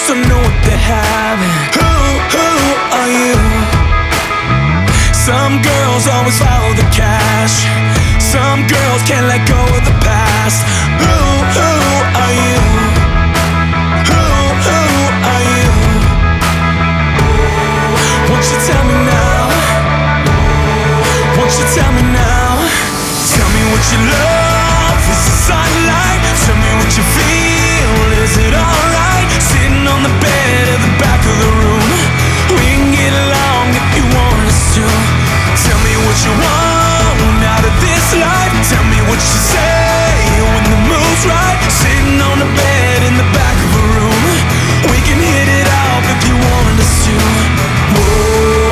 don't know what they have. Who are you? Some girls always follow the cash. Some girls can't let go of the past. Who are you? Who are you? Won't you tell me now? Won't you tell me now? Tell me what you love, is the sunlight? Tell me what you feel, is it alright? Sitting on the bed at the back of the room. We can get along if you want us to. Tell me what you want out of this life. Tell me what you say when the mood's right. Sitting on the bed in the back of a room. We can hit it off if you want us to. Whoa.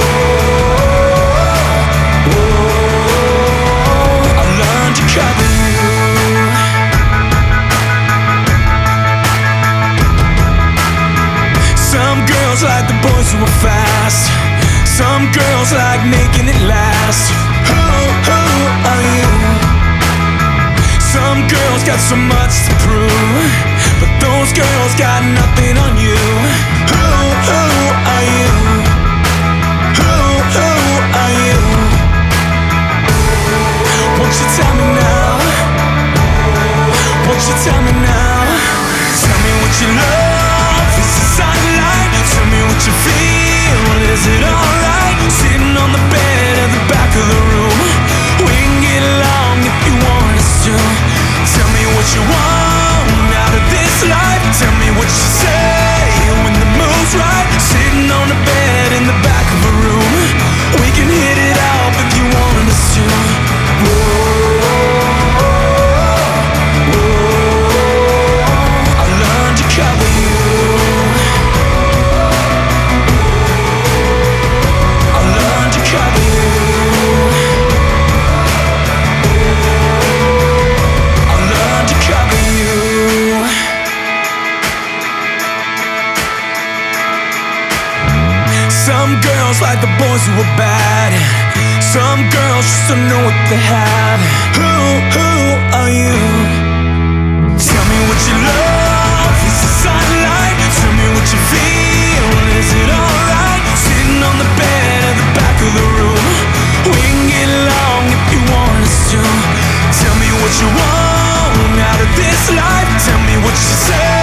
Cover you. Some girls like the boys who are fast. Some girls like making it last. Who are you? Some girls got so much to prove, but those girls got nothing on you. Who are you? Who are you? Won't you tell me now? Won't you tell me now? Tell me what you love, is the sunlight? Tell me what you feel, is it alright? Sitting on the bed at the back of the room. We can get along if you want us to. Tell me what you want out of this life. Tell me what you say when the mood's right. Sitting on the bed in the back of a room. We can hit it off if you want us to. I'll learn to cover you. I'll learn to cover you. I'll learn to cover you. Some girls like the boys who are bad. Some girls just don't know what they have. Who are you? Tell me what you love, is the sunlight? Tell me what you feel, is it alright? Sitting on the bed at the back of the room. We can get along if you want us to. Tell me what you want out of this life. Tell me what you say